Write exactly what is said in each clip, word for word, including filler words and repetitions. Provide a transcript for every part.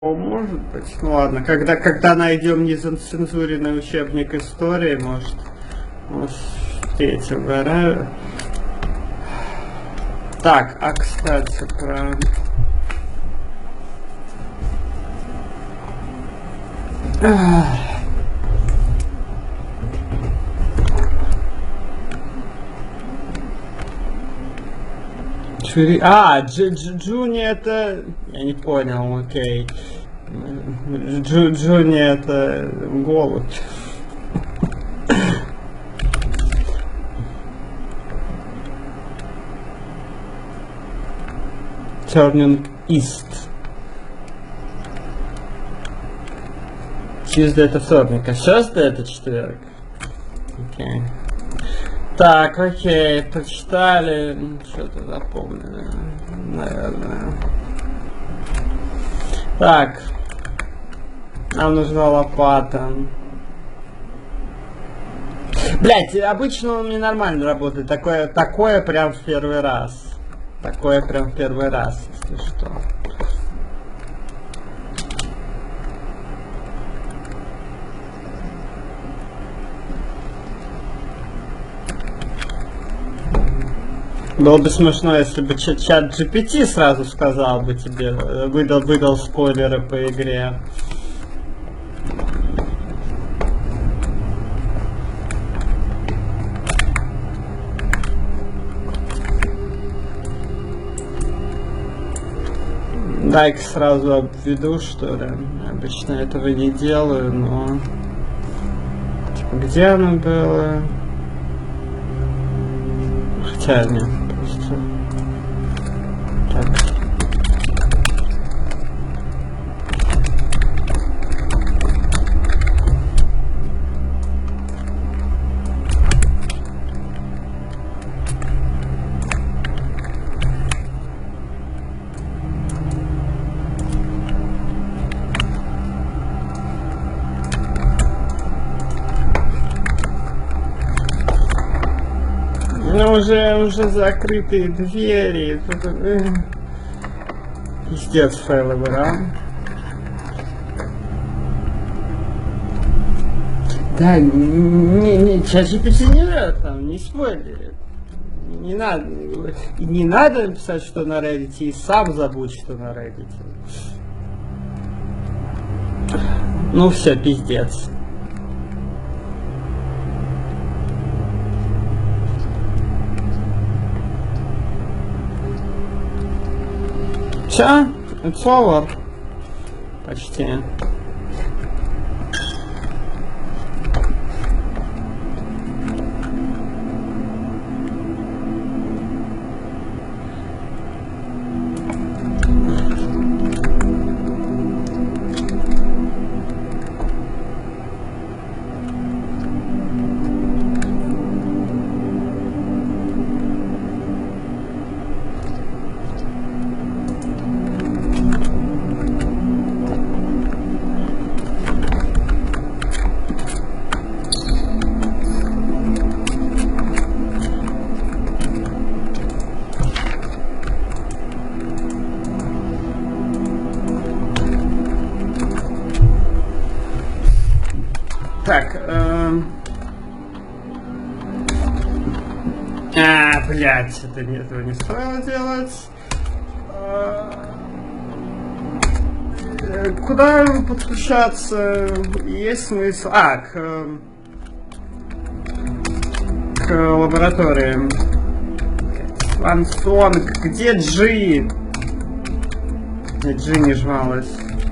О, может быть. Ну ладно, когда, когда найдем нецензуренный учебник истории, может, может встретим, да? Так, а кстати, про... Чури... А, Дж Дж Джуни это... Я не понял, окей. Джу Джуни это голубь. Turning East. Tuesday это вторник, а Thursday это четверг. Окей. Так, окей, прочитали, что-то запомнили, наверное. Так, нам нужна лопата. Блять, обычно он ненормально работает, такое, такое прям в первый раз. Такое прям в первый раз, если что. Было бы смешно, если бы чат джи пи ти сразу сказал бы тебе, выдал, выдал спойлеры по игре. Дай-ка сразу обведу, что ли. Обычно этого не делаю, но... Типа, где оно было? Хотя нет, просто... Так. Ну, уже, уже закрытые двери. Пиздец, файл игра. Да, не, не, чат джи пи ти не надо там, не спойлери. Не надо, не надо писать, что на Reddit, и сам забудь, что на Reddit. Ну все, пиздец. Все, it's over. Почти. Так, эм... а, блядь, это не, этого не стоило делать. Э, куда подключаться? Есть смысл? А, к, к лаборатории. Антон, где Джи? Где Джи не жмалась?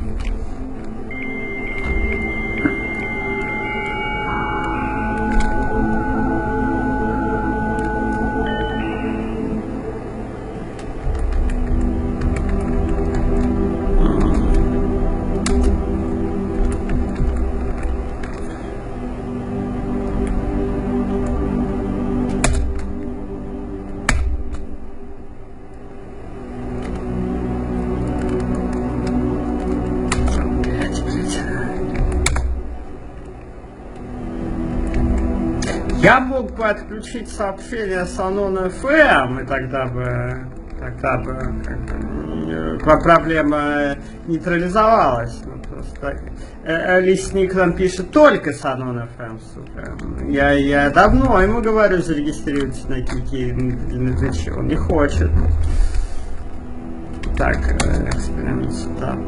Я мог бы отключить сообщение с Anon эф эм, и тогда бы, тогда бы, как бы, проблема нейтрализовалась. Ну, просто. Лесник нам пишет только с Unknown эф эм, сука. Я, я давно ему говорю, зарегистрируйтесь на Кики, он не хочет. Так, эксперимент сетап.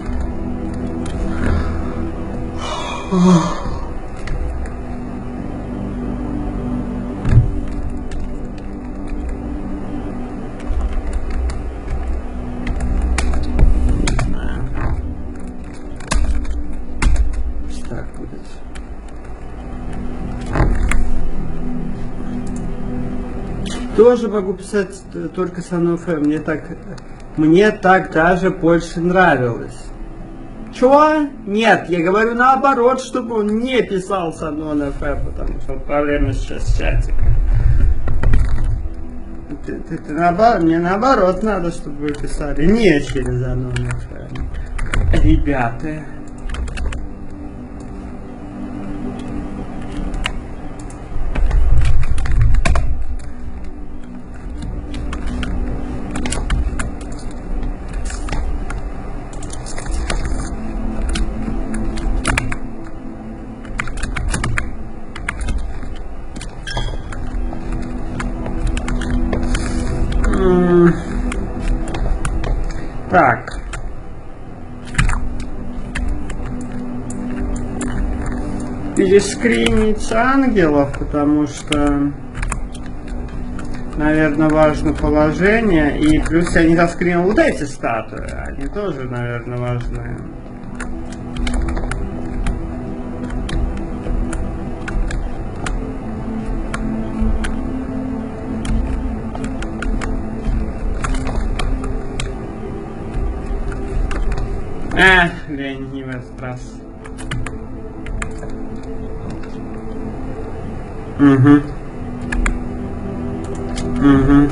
Тоже могу писать только с Unknown эф эм. Мне так, мне так даже больше нравилось. Чего? Нет, я говорю наоборот, чтобы он не писал с Unknown эф эм, потому что проблема сейчас с чатиком. Ты, ты, ты, наоборот, мне наоборот надо, чтобы вы писали не через Unknown эф эм. Ребята. Так. Перескринить ангелов, потому что, наверное, важно положение. И плюс я не заскринил вот эти статуи. Они тоже, наверное, важны. Эх, лень, не в этот раз. Угу. Угу.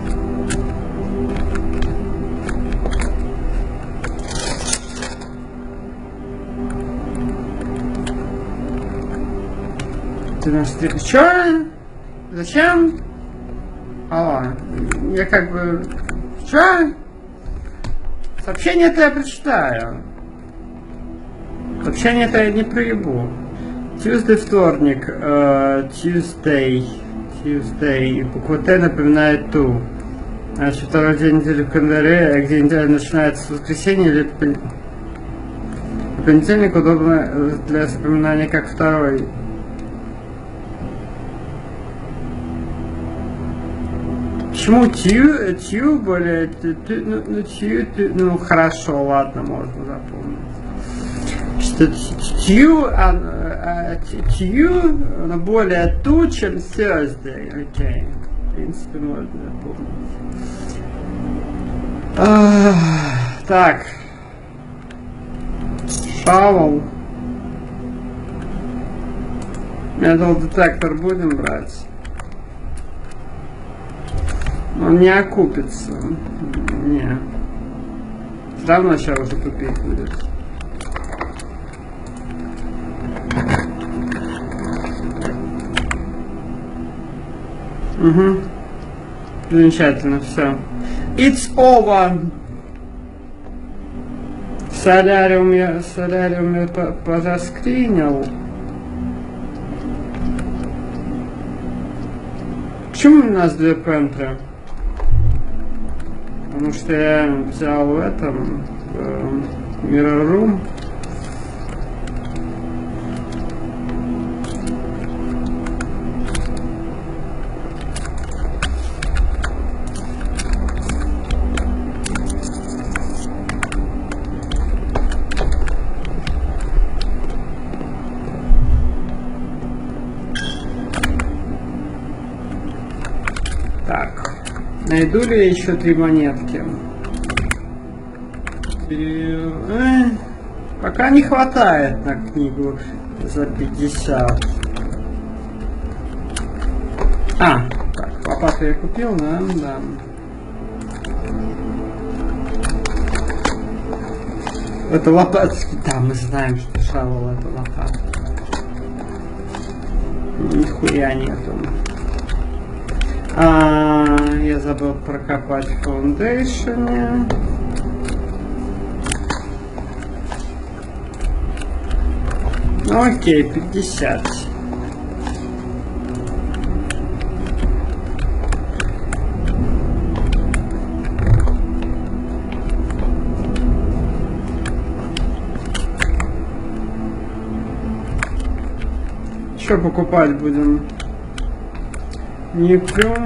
Ты нас... Чё? Зачем? Алло. Я как бы... Чё? Сообщение-то я прочитаю. Сообщение-то я не проебу. Tuesday, вторник. Uh, Tuesday. Tuesday. Буква Т напоминает ту. Значит, второй день недели в календаре, где неделя начинается с воскресенья или пон... понедельник удобно для запоминания как второй. Почему тью, тью более, тю, ну, ну, тью, тю, ну хорошо, ладно, можно запомнить. Что тью, а, а, тью более ту, чем Thursday, окей. В принципе, можно запомнить. А, так. Шавл. Metal детектор будем брать. Он не окупится. Не. Все равно сейчас уже тупить будет. Угу. Замечательно, все. It's over. Соляриум я, соляриум я позаскринил. Почему у нас две пентры? Потому что я взял в этом э, Mirror Room. Найду ли я еще три монетки? Э, пока не хватает на книгу за пятьдесят. А, так, лопату я купил, да? Да. Это лопата. Да, мы знаем, что шавл это лопата. Нихуя нету. А, я забыл прокопать в фаундейшене. Ну, окей, пятьдесят. Что покупать будем? Не пью.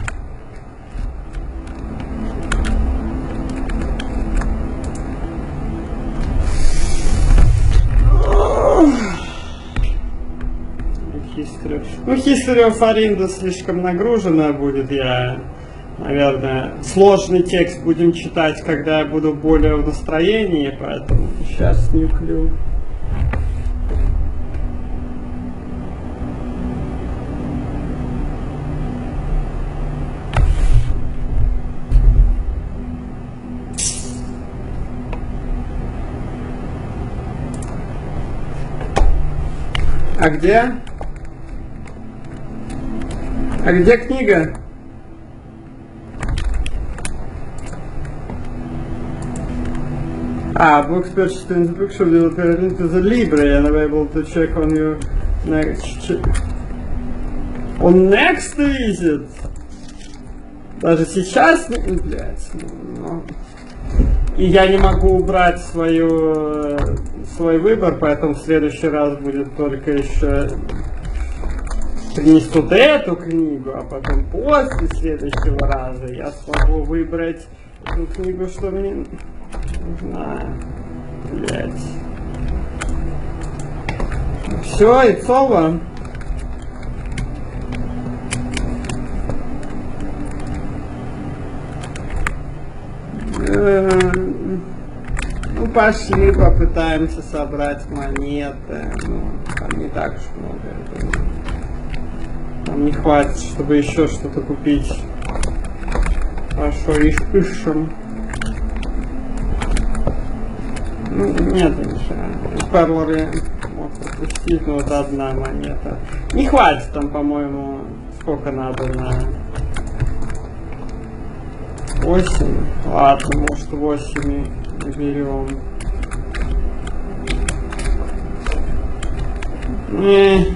Ну, History of Arinda слишком нагруженная будет. Я, наверное, сложный текст будем читать, когда я буду более в настроении, поэтому сейчас не клю. А где? А где книга? Ah, books purchased in the bookshop will appear into the library and available to check on your next on next visit. Даже сейчас, блядь, ну, и я не могу убрать свою, свой выбор, поэтому в следующий раз будет только еще принесут эту книгу, а потом после следующего раза я смогу выбрать эту книгу, что мне нужна. Блять. Все, и соло. Ну, пошли, попытаемся собрать монеты. Ну, там не так уж много. Нам не хватит, чтобы еще что-то купить. Хорошо, и пишем. Ну, нет, ничего. Перлоры мог пропустить, но вот одна монета. Не хватит там, по-моему, сколько надо на... восемь? Ладно, может восемь берем. Не.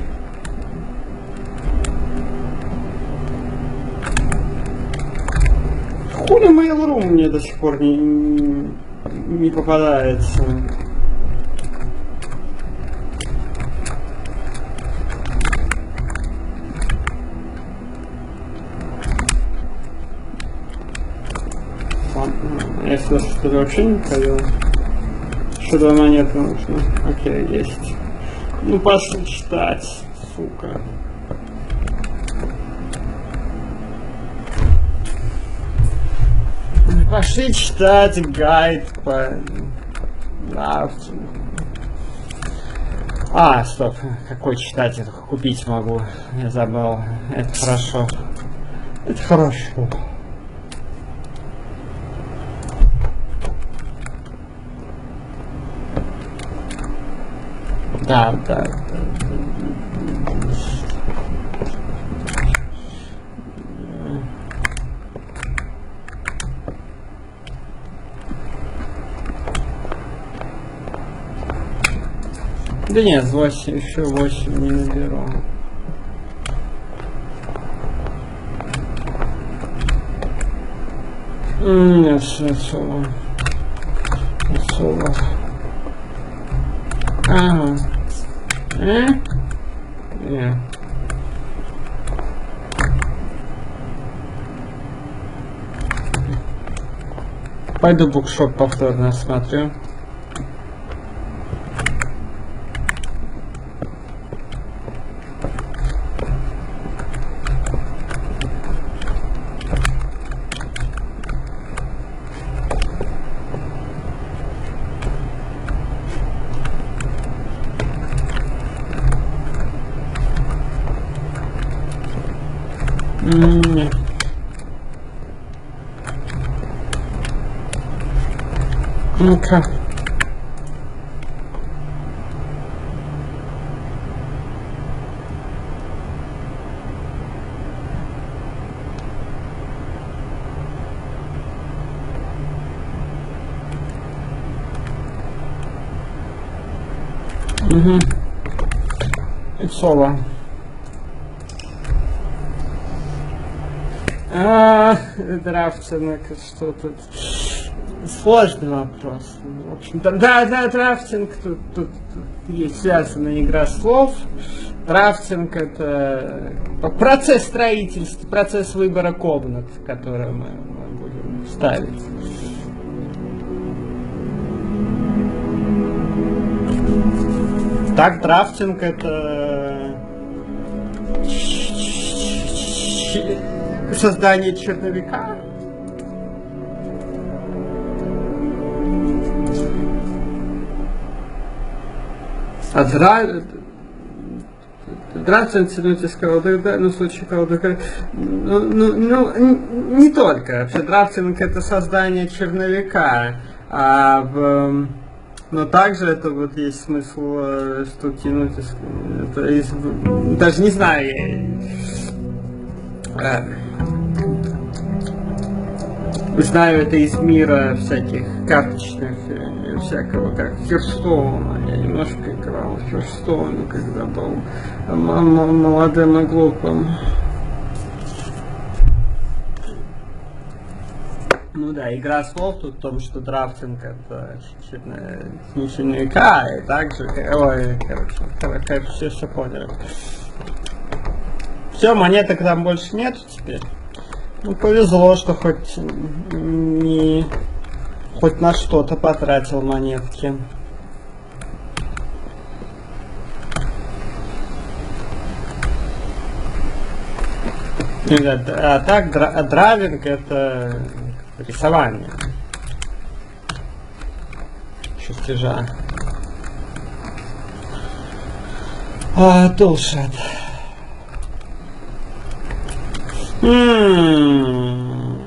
Хули Mail.ru мне до сих пор не, не попадается. Я сюда что ли вообще не ходил? Еще два монеты нужно. Окей, есть. Ну пошли читать, сука. Пошли читать гайд по авту. А, стоп, какой читать, это купить могу. Я забыл. Это хорошо. Это хорошо. Да, да, да. Да нет, восемь, еще восемь не наберу. Нет, особо. Особо. Ага. Э? Нет. Пойду букшоп повторно осмотрю. Нет. Ну-ка. Угу. соло. А, драфтинг, что тут? Сложный вопрос. В общем, да, да, драфтинг, тут, тут, тут есть связанная игра слов. Драфтинг — это процесс строительства, процесс выбора комнат, которые мы, мы будем ставить. Так, драфтинг — это создание черновика. А дра... драфтинг, ну, ты сказал, да, да, ну, в случае колоды, ну, ну, ну, не только. Вообще, драфтинг — это создание черновика, а в... но также это вот есть смысл, что тянуть, это из, даже не знаю, я, знаю это из мира всяких карточных, всякого, как Херстоуна. Я немножко играл в Херстоуне, когда был молодым и глупым. Ну да, игра слов тут в том, что драфтинг — это не черновика, и также, ой, короче, короче, все, все поняли. Все, монеток там больше нету теперь. Ну, повезло, что хоть не хоть на что-то потратил монетки. А так, дравинг — это рисование чертежа. А, Toolshed. М-м-м.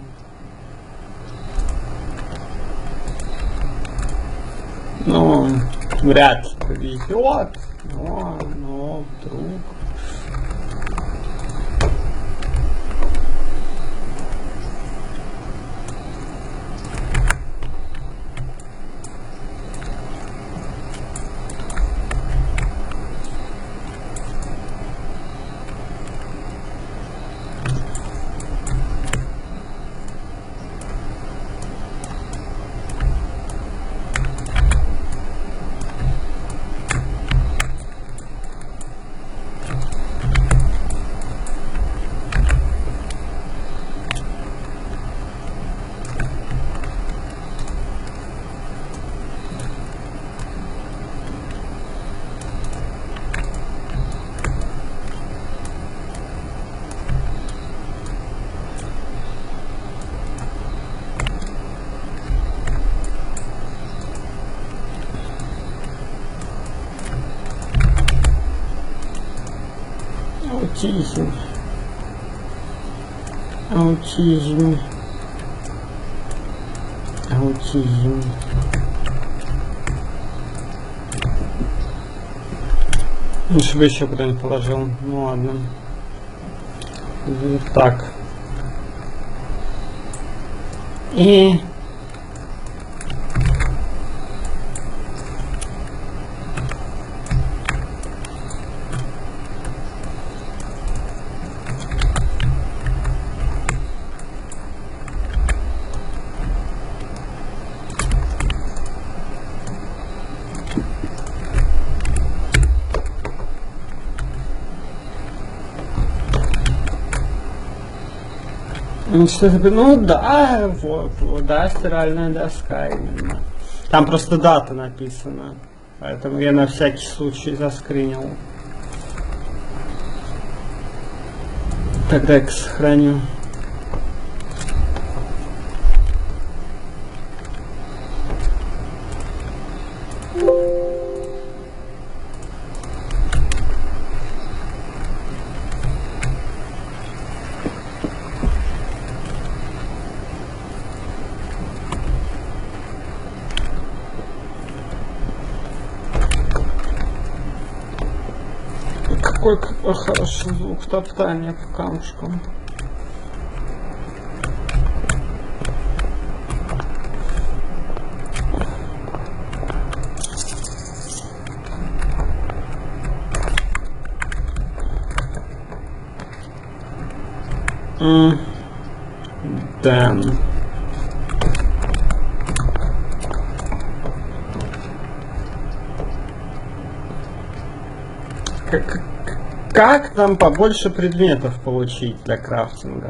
Ну, вряд ли повезет, но, но вдруг. Аутизм. Аутизм. Аутизм. Лучше бы еще куда-нибудь положил. Ну ладно. Так. И... Ну, что-то, ну да, вот, вот, да, стиральная доска именно. Там просто дата написана, поэтому я на всякий случай заскринил. Тогда я сохраню. Какой, какой хороший звук топтания по камушкам. Mm. Then. Как, как там побольше предметов получить для крафтинга?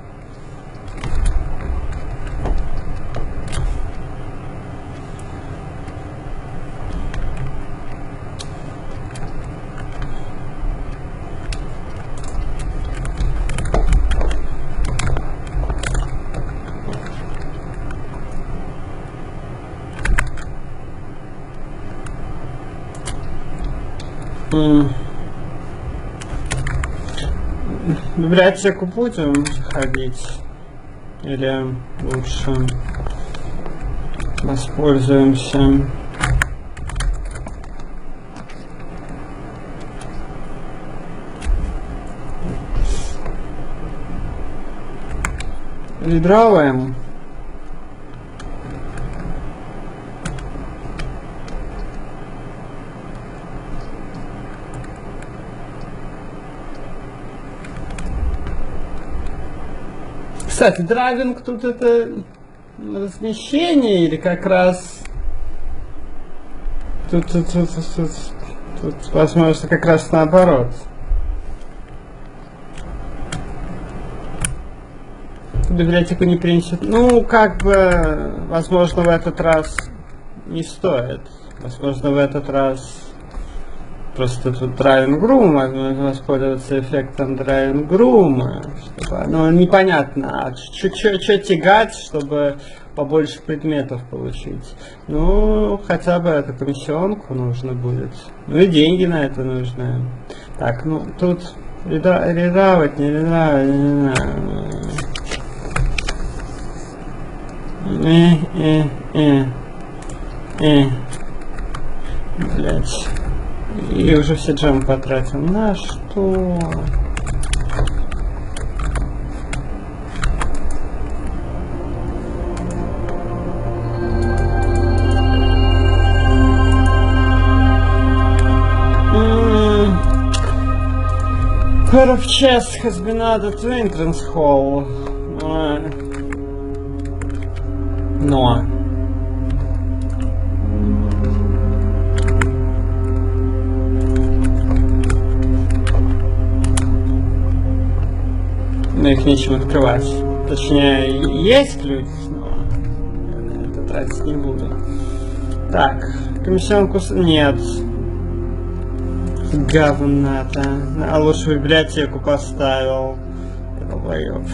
В библиотеку будем ходить? Или лучше воспользуемся ридровым? Кстати, драйвинг тут это размещение или как раз тут, тут, тут, тут, тут, тут возможно как раз наоборот. Библиотеку не принесет. Ну, как бы, возможно, в этот раз не стоит. Возможно, в этот раз просто тут Driving Room, возможно, воспользоваться эффектом Driving Room, чтобы, ну, непонятно, а что тягать, чтобы побольше предметов получить. Ну, хотя бы эту комиссионку нужно будет. Ну и деньги на это нужны. Так, ну, тут ридовать, не ридовать, не знаю. Э, э, э, э. Блять. И уже все джемы потратил. На что? Pair of chests has been added to entrance hall. Но. Но их нечем открывать. Точнее, есть ключ, но я на это тратить не буду. Так, комиссионку... Нет. Говно-то. А лучше в библиотеку поставил. Долбоёб.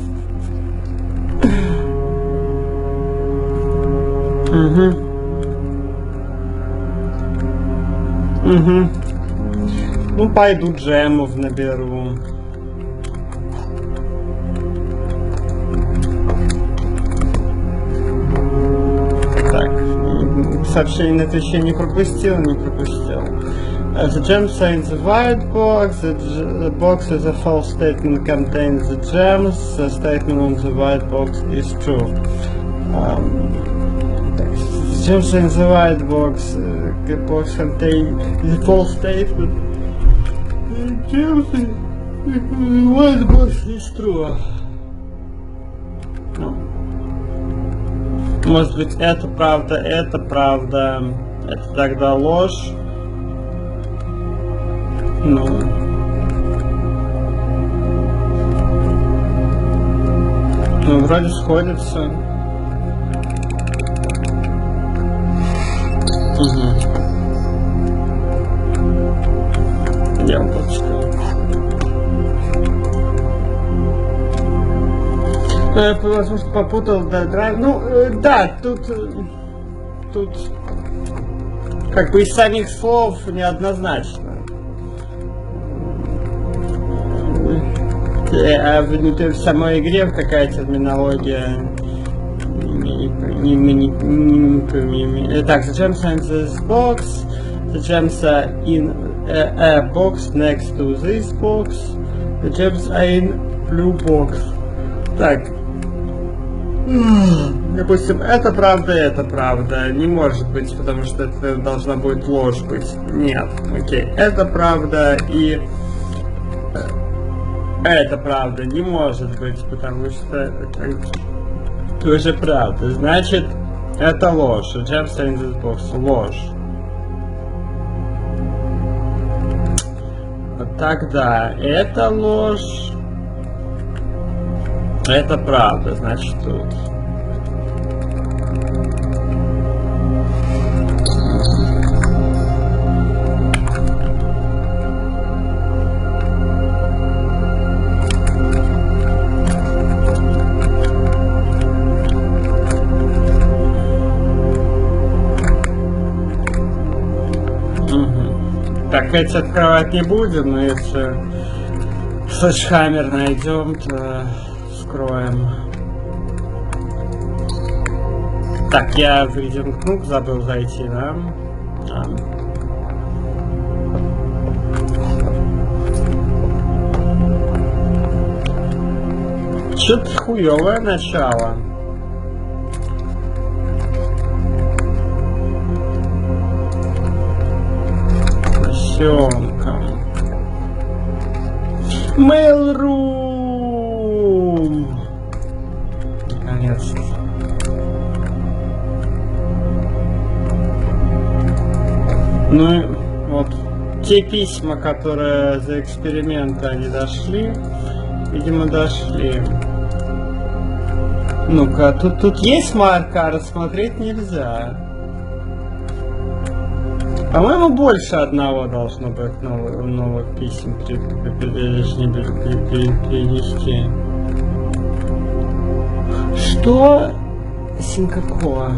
Угу. Угу. Ну, пойду джемов наберу. Сообщение на Твиче не пропустил, не пропустил. Uh, the gems are in the white box. The, the box is a false statement contains the gems. The statement on the white box is true. Um, the gems are in the white box. Uh, the box contains the false statement. The gems in the white box is true. No. Может быть, это правда, это правда, это тогда ложь. Ну. Ну, вроде сходится. Угу. Яблочко. Я, возможно, попутал, да, драйв. Ну, э, да, тут, э, тут, как бы из самих слов неоднозначно. А в, в самой игре какая терминология? Не, не, не, не, не, не. Так, the gems are in this box. The gems are in a, a box next to this box. The gems are in blue box. Так. Допустим, это правда, это правда. Не может быть, потому что это должна будет ложь быть. Нет, окей. Это правда и... Это правда, не может быть, потому что это тоже правда. Значит, это ложь. Gems in this box. Ложь. Тогда это ложь. Это правда, значит тут. Так, эти открывать не будем, но если Sledgehammer найдем, то скроем. Так, я в Reading Nook забыл зайти, да? А. Чё-то хуёвое начало. Mail.ru. Наконец-то. Ну вот те письма, которые за эксперименты они дошли, видимо, дошли. Ну-ка, тут тут есть марка, рассмотреть нельзя. По-моему, больше одного должно быть новых, новых писем перенести. Что? Синкакоа.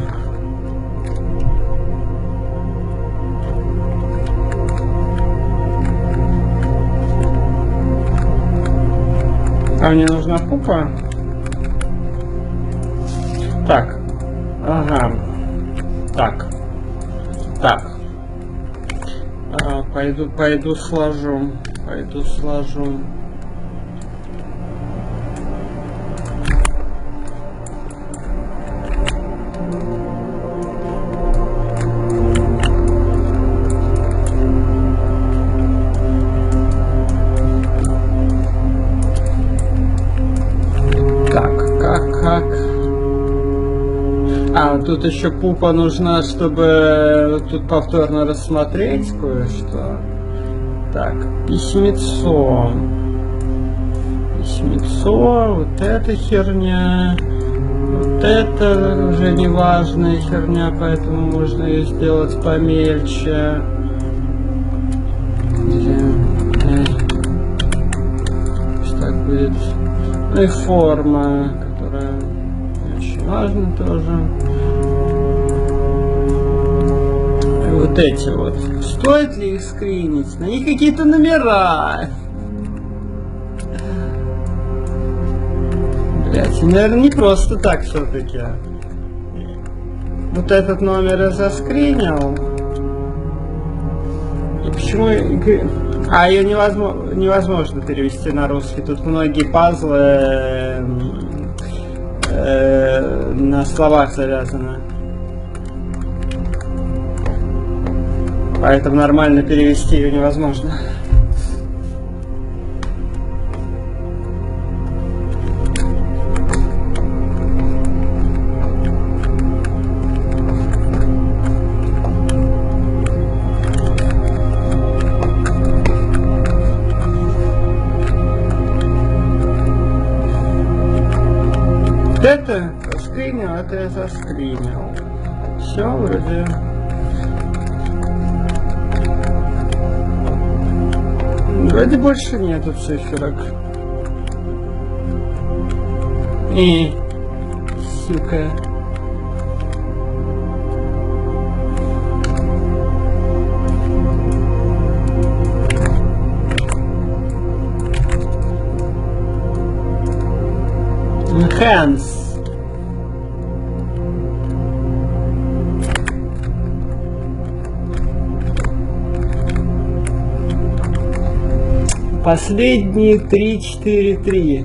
А мне нужна пупа? Так. Ага. Так. Так. А, пойду, пойду сложу. Пойду сложу. А, тут еще пупа нужна, чтобы тут повторно рассмотреть кое-что. Так, письмецо. Письмецо, вот эта херня. Вот это уже неважная херня, поэтому можно ее сделать помельче. Что так будет? Ну и форма, которая очень важна тоже. Вот эти вот. Стоит ли их скринить? На них какие-то номера. Блять, наверное, не просто так все-таки. Вот этот номер я заскринил. И почему... А ее невозможно, невозможно перевести на русский. Тут многие пазлы э, э, на словах завязаны. Поэтому нормально перевести ее невозможно. Это заскринил, это я заскринил. Все вроде. Вроде больше нету циферок. И сука. Enhance. Последние три, четыре, три.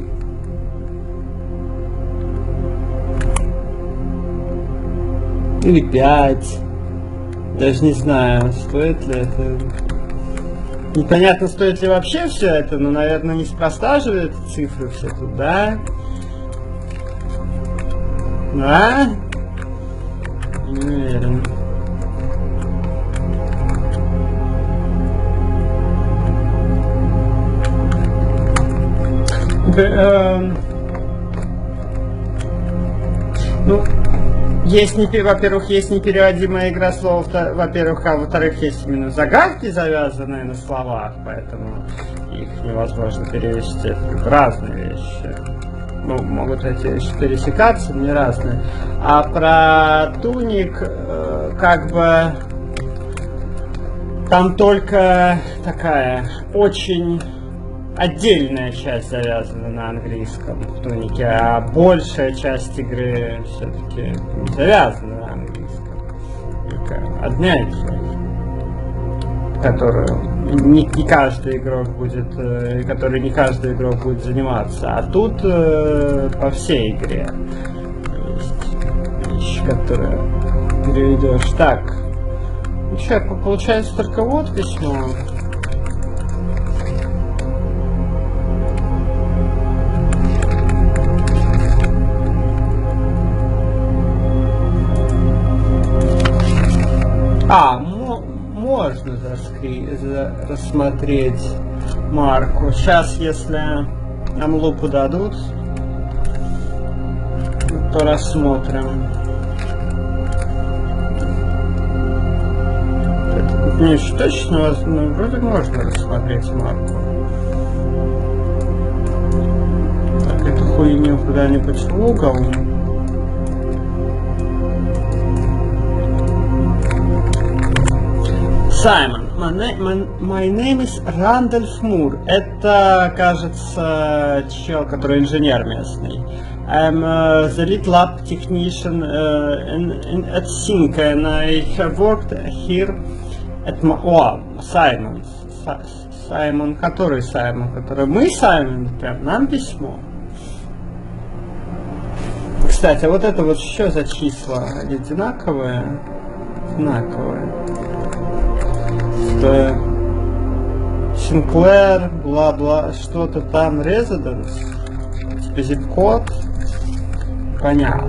Или пять. Даже не знаю, стоит ли это. Непонятно, стоит ли вообще все это, но, наверное, неспроста же эти цифры все тут, да? Да? Не уверен. Эм... Ну, есть не, во-первых, есть непереводимая игра слов, во-первых, а во-вторых, есть именно загадки, завязанные на словах, поэтому их невозможно перевести. Это разные вещи. Ну, могут эти вещи пересекаться, но не разные. А про туник, э, как бы, там только такая очень отдельная часть завязана на английском в тунике, а большая часть игры все-таки не завязана на английском. Только одна часть, которую не, не каждый игрок будет, э, которой не каждый игрок будет заниматься. А тут э, по всей игре есть вещи, которые переведешь. Так, ну что, получается только вот письмо. А, можно заскри... за... рассмотреть марку. Сейчас, если нам лупу дадут, то рассмотрим. Не, точно, ну, вроде можно рассмотреть марку. Так, эту хуйню куда-нибудь в угол. Саймон, my, my, my name is Randolph Moore. Это, кажется, чел, который инженер местный. I'm uh, the lead lab technician uh, in, in, at Sync, and I have worked here at my... О, Саймон. Саймон, который Саймон? Который мы Саймон? Прям нам письмо. Кстати, вот это вот что за числа? Они одинаковые? Одинаковые. Синклер, бла-бла, что-то там, Residence, zip-код, понятно.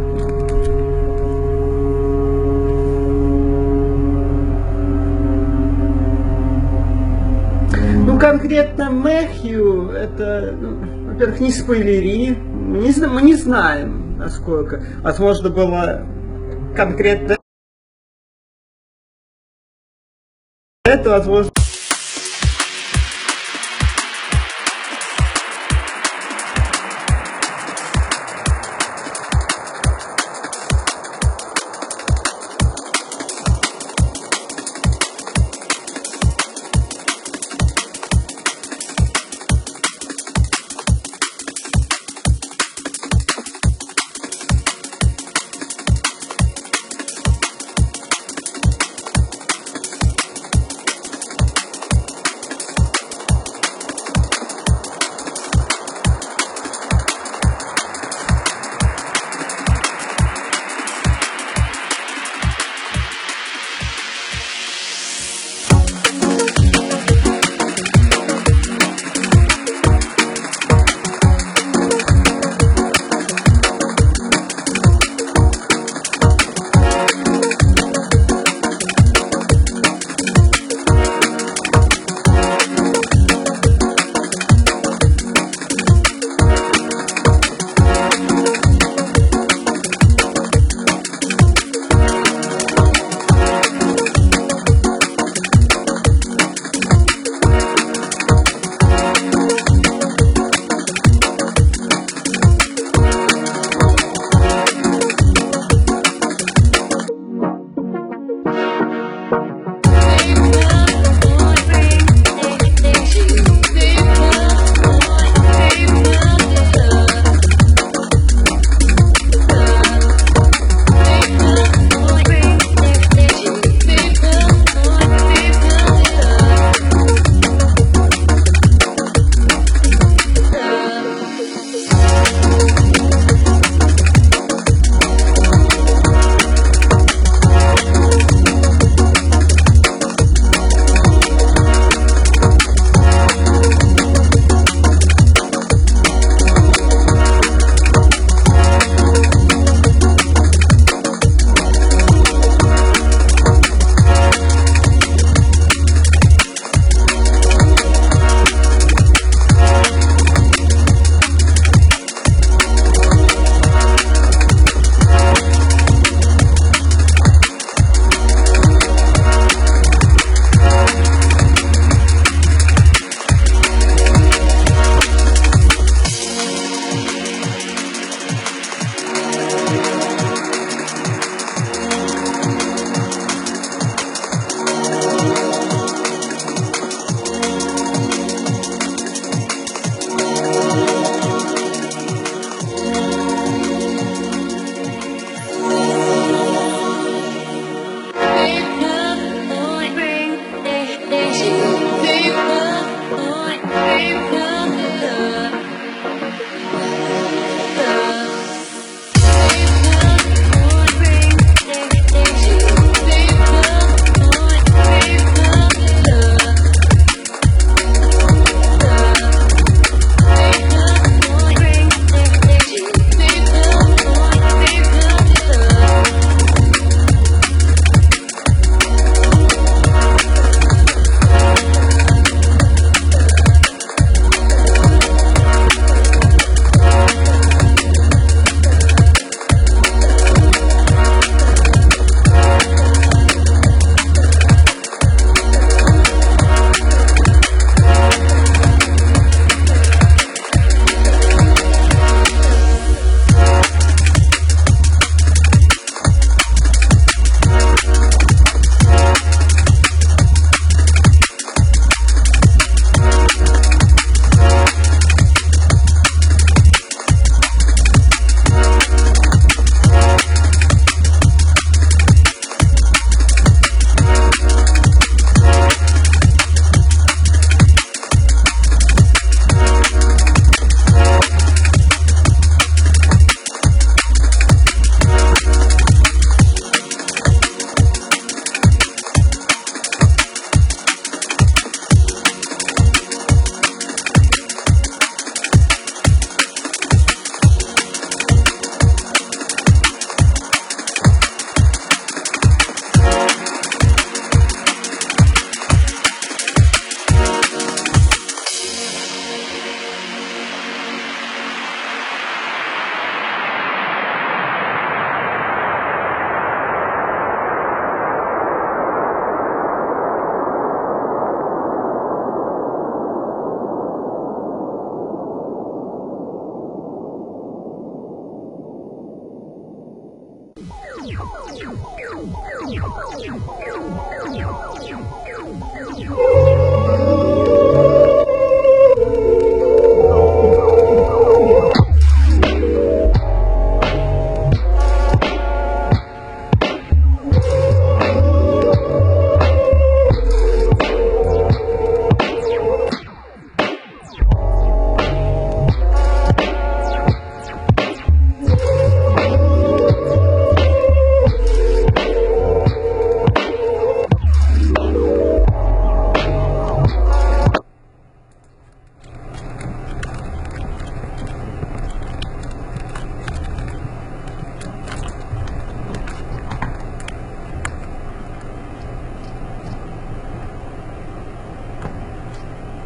Ну, конкретно Мэхью, это, ну, во-первых, не спойлери, не, мы не знаем, насколько, возможно, было конкретно это, возможно,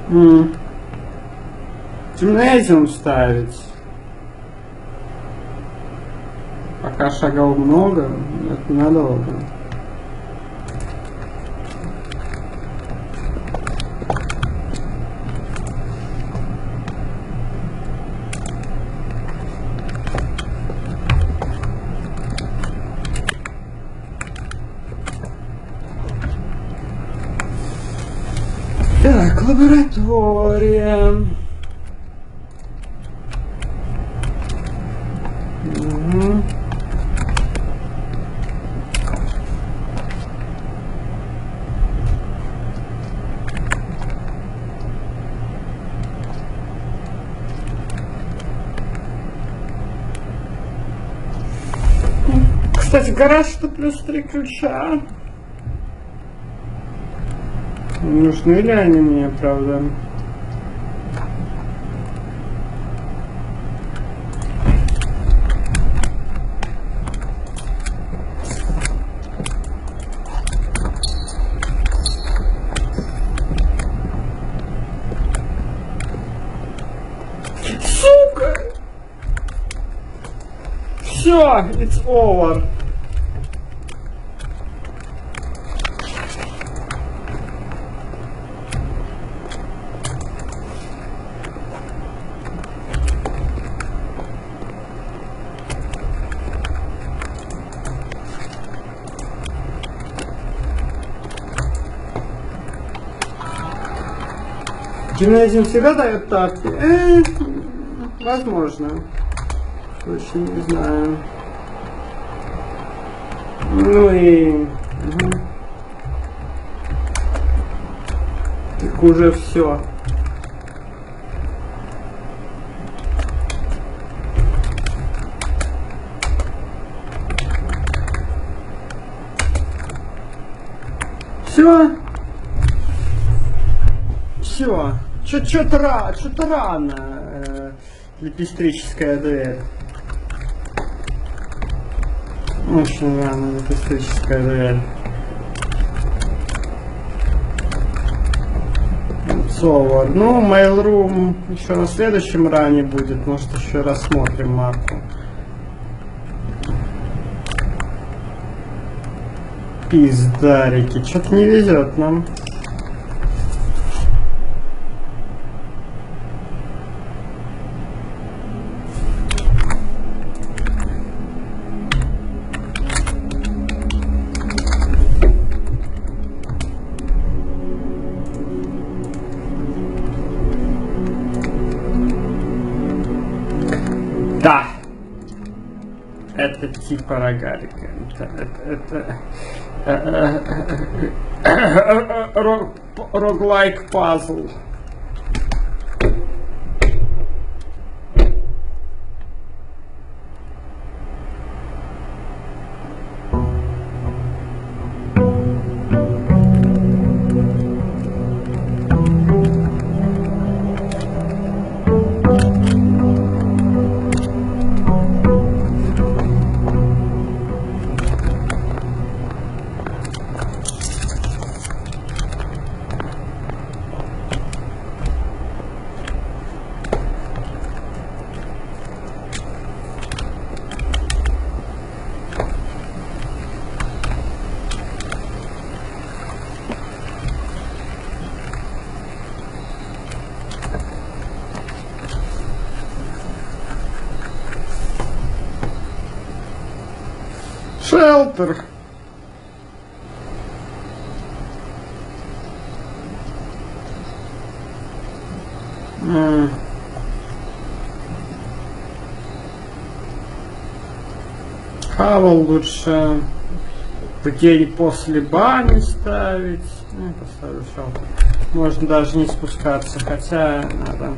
М. Гимназиум ставить. Пока шагал много, это надолго. Так, лаборатория. Угу. Кстати, гараж что плюс три ключа. Нужны ли они мне, правда? Сука! Все, it's over. Гимназиум всегда дает тапки? Э, возможно. Точно не знаю. Ну и... Угу. Так уже все. Все. Все. Что-то рано, что-то рано. Э, лепестрическая дверь. Очень рано лепестрическая дверь. Совар. Ну, Mail.ru еще на следующем ране будет. Может, еще рассмотрим марку. Пиздарики. Что-то не везет нам. Да, это типа рогалика. Это, это роглайк пазл. Шелтер. Mm. Хавал лучше в день после бани ставить. Ну, поставлю шелтер. Можно даже не спускаться, хотя надо.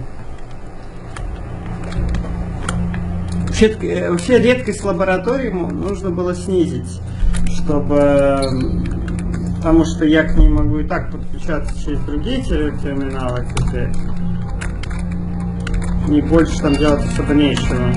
Вообще, вообще редкость лаборатории нужно было снизить, чтобы, потому что я к ней могу и так подключаться через другие терминалы теперь. Не больше там делать особо нечего.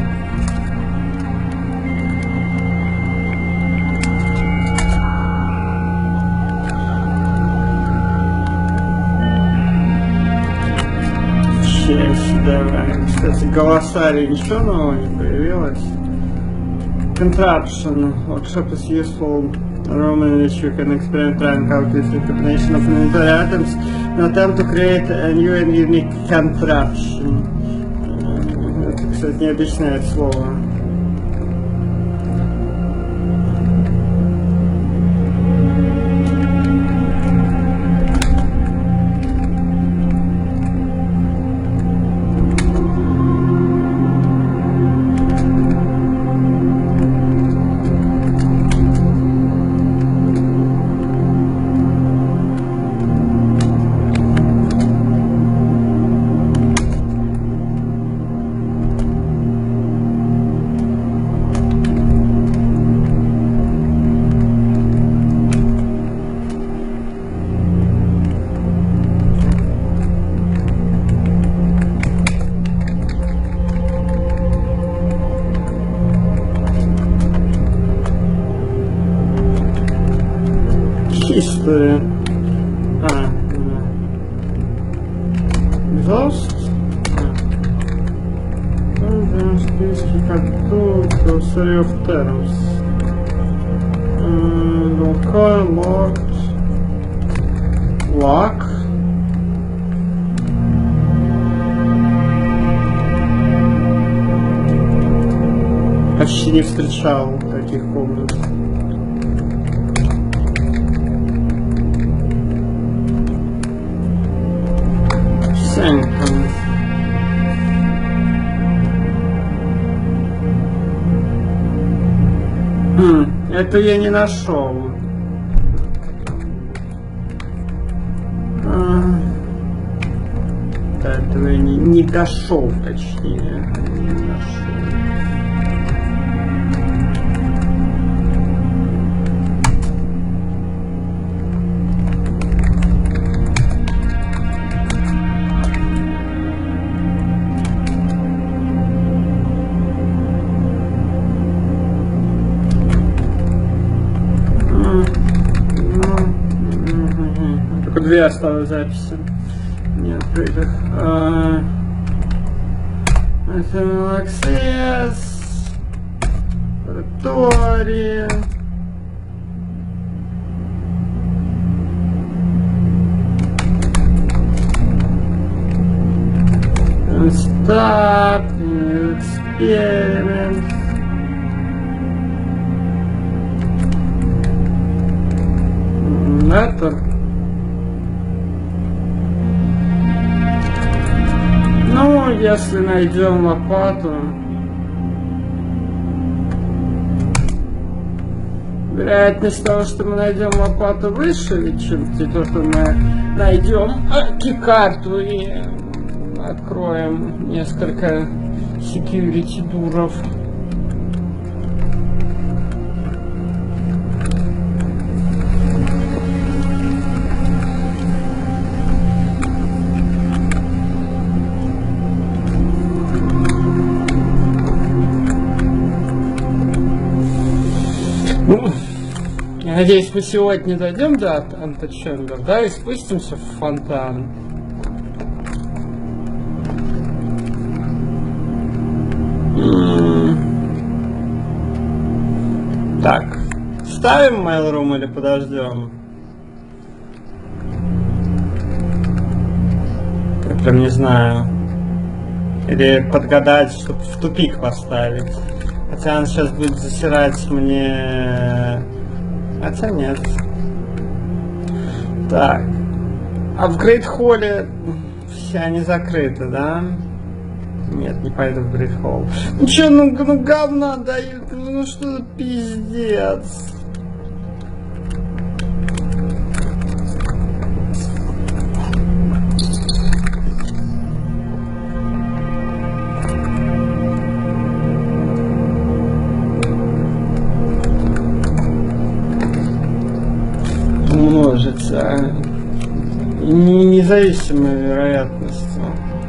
Давай. Кстати, голосарий ничего нового не появилось. Contraption. Workshop is useful. Roman in which you can experiment trying out this combination of inventory items in attempt to create a new and unique contraption. Это, кстати, не объясняет слово. История. А, exhaust. А. Списки котов, glossary of terms. Coil, locked. Lock. Почти не встречал таких комнат. Хм, это я не нашел. А, этого я не, не дошел, точнее. Не нашел. Две осталось записи. Нет, открытых. Access. Laboratory. Stop. Experiment. Это. Ну, если найдем лопату, вероятность того, что мы найдем лопату, выше, чем то, что мы найдем карту и откроем несколько security дуров. Надеюсь, мы сегодня дойдем до античембер, да, и спустимся в фонтан. Так, ставим mailroom или подождем? Я прям не знаю. Или подгадать, чтобы в тупик поставить. Хотя он сейчас будет засирать мне... Хотя нет. Так. А в Грейт Холле все они закрыты, да? Нет, не пойду в Грейт Холл. Ну че, ну, ну говна дают, ну что за пиздец. Множится независимой вероятностью.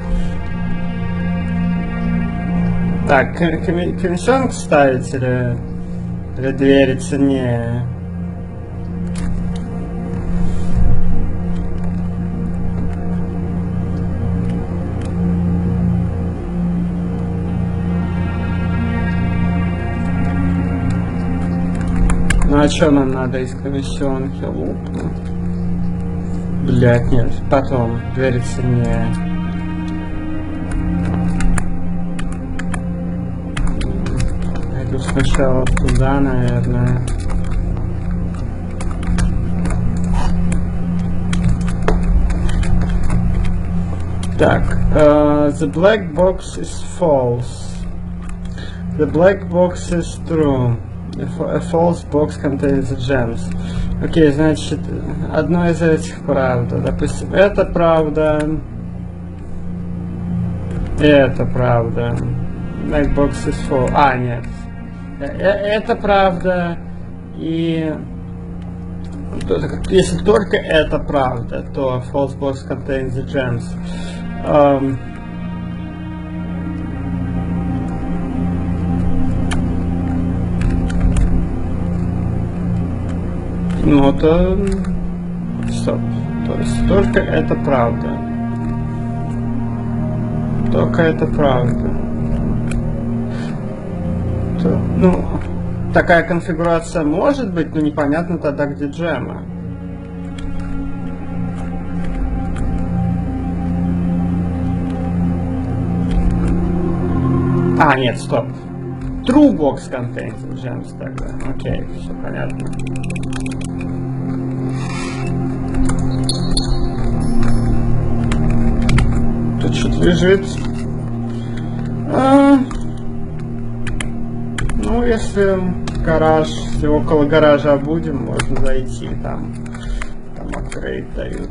Так, комиссионку ставить или, или двери ценнее? А что нам надо из комиссионки? Лупну. Блять, нет, потом. Дверь ценнее. Пойду сначала туда, наверное. Так, uh, the black box is false. The black box is true. A false box contains gems. Окей, значит, одно из этих правда. Допустим, это правда. И это правда. Black box is false. А, нет. Это правда. И если только это правда, то false box contains the gems. Um, ну, то... Стоп. То есть только это правда. Только это правда. То, ну, такая конфигурация может быть, но непонятно тогда, где джемы. А, нет, стоп. True box contains gems тогда. Окей, все понятно. Тут что-то лежит. А, ну, если гараж, если около гаража будем, можно зайти, там, там апгрейд дают.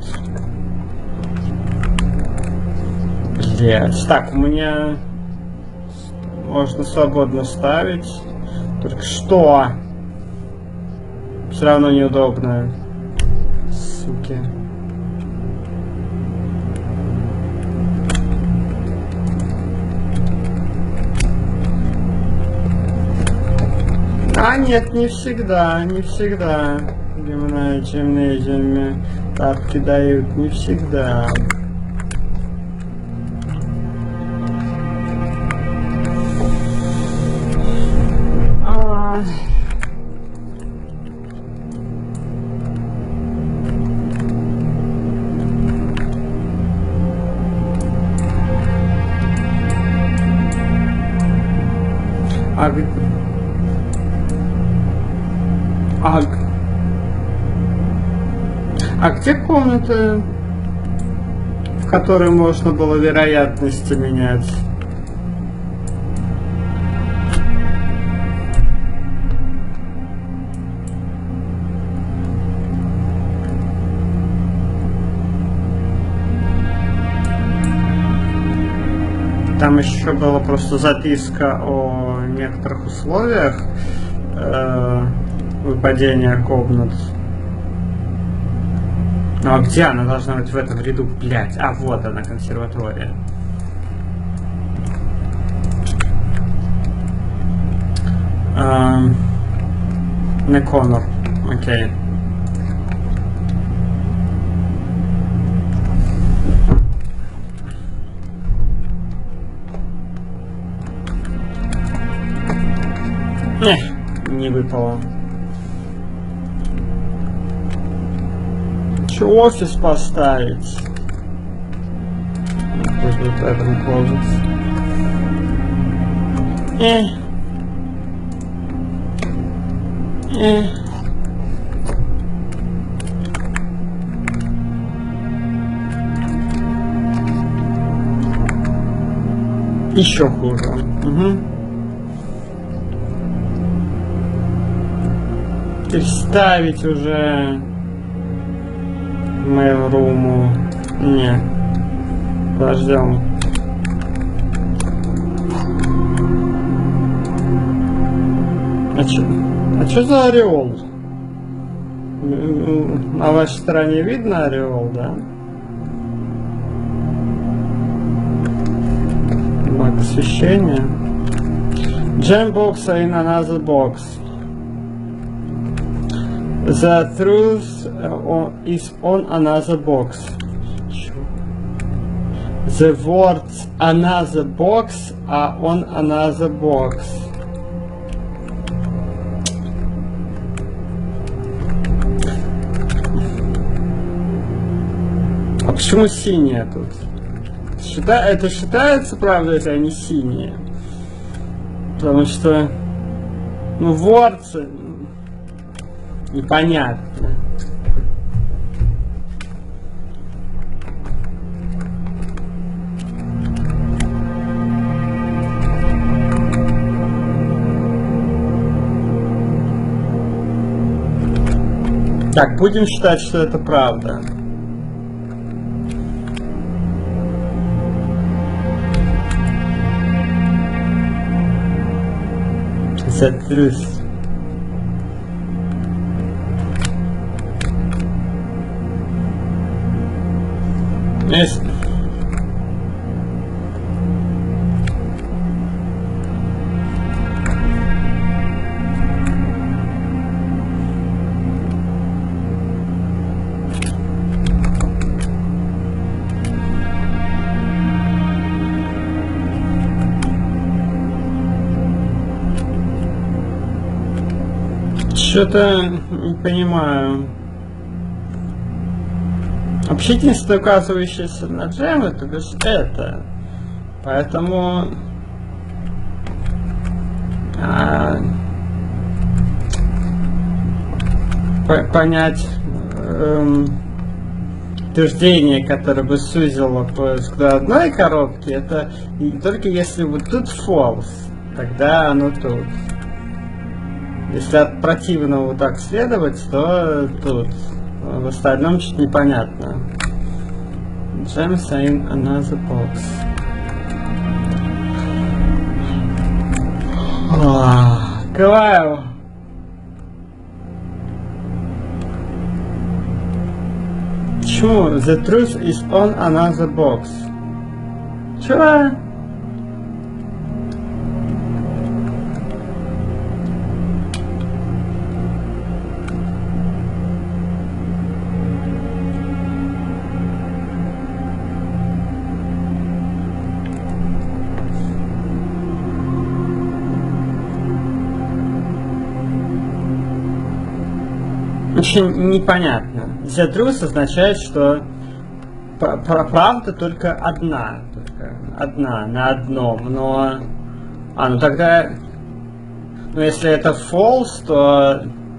Блять, так, у меня можно свободно ставить, только что все равно неудобно, суки. А нет, не всегда, не всегда. Гимназиями тапки дают, не всегда. А, а, а где комната, в которой можно было вероятности менять? Там еще была просто записка о некоторых условиях э, выпадения комнат. Ну а где она должна быть в этом ряду? Блять, а вот она, консерватория. Э, на Коннор, окей. Эх, не выпало. Че офис поставить? Пусть вот этом closet. Эх. Эх. Еще хуже. Угу. Ставить уже Mail.ru. Не. Подождем. А чё? А чё за ореол? На вашей стороне видно ореол, да? Маг освещения. Jambox in another box. The truth uh, is on another box. The words another box are on another box. Почему синяя тут? Счита... Это считается, правда, если они синие? Потому что, ну, ворцы, непонятно. Так, будем считать, что это правда. The truth. Yes. Что-то не понимаю. Общительность, указывающаяся на джем, это лишь это. Поэтому а, по понять эм, утверждение, которое бы сузило поиск до одной коробки, это только если вот тут false, тогда оно тут. Если от противного вот так следовать, то тут. В остальном чуть непонятно. Gems in another box. Открываю. Почему? The truth is on another box. Чего? Очень непонятно. The truth означает, что правда только одна, только одна на одном, но а ну тогда, ну если это false, то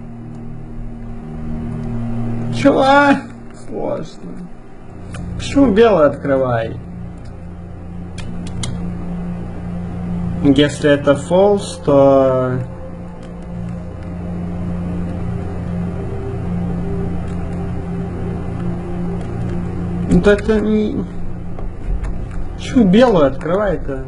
чего? Сложно. Почему белый открывай? Если это false, то ну это не... Почему белую открывай-то?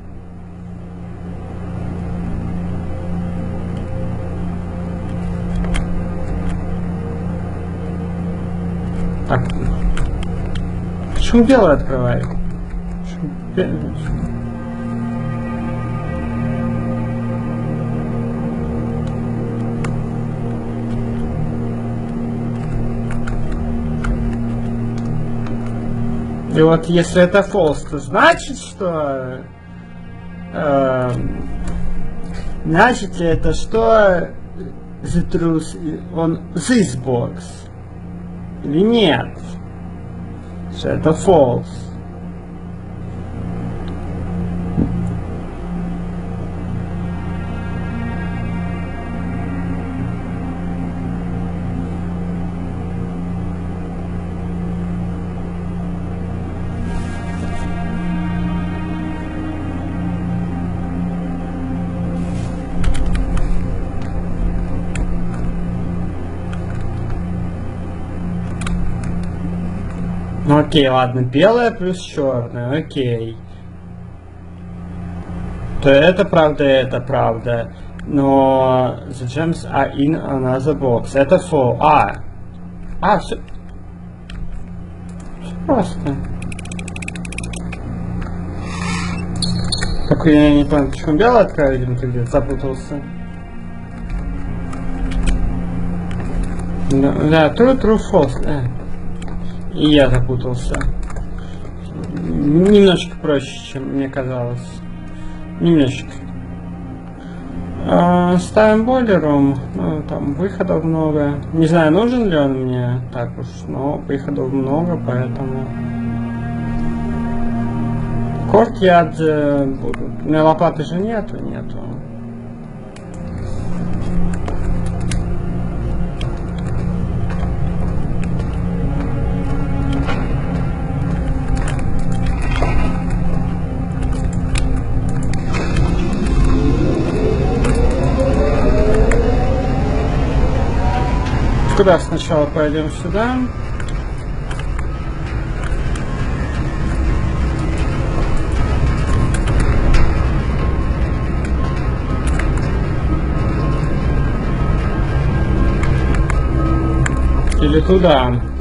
Так. Почему белую открывай? Почему белую? И вот если это false, то значит, что... Э, значит ли это, что the truth on this box? Или нет? Что это false? Ну окей, ладно, белая плюс черная, окей. То это правда, это правда. Но the gems are in another box. Это false. А, а, все. Все просто. Только я не понял, почему белая открыла, видимо, ты где-то запутался. Да, да, true, true, false. Э. И я запутался. Немножко проще, чем мне казалось. Немножечко. А, ставим бойлером, ну, там выходов много. Не знаю, нужен ли он мне так уж, но выходов много, поэтому... Кортьяд буду. У меня лопаты же нету, нету. Куда сначала пойдем сюда? Или туда?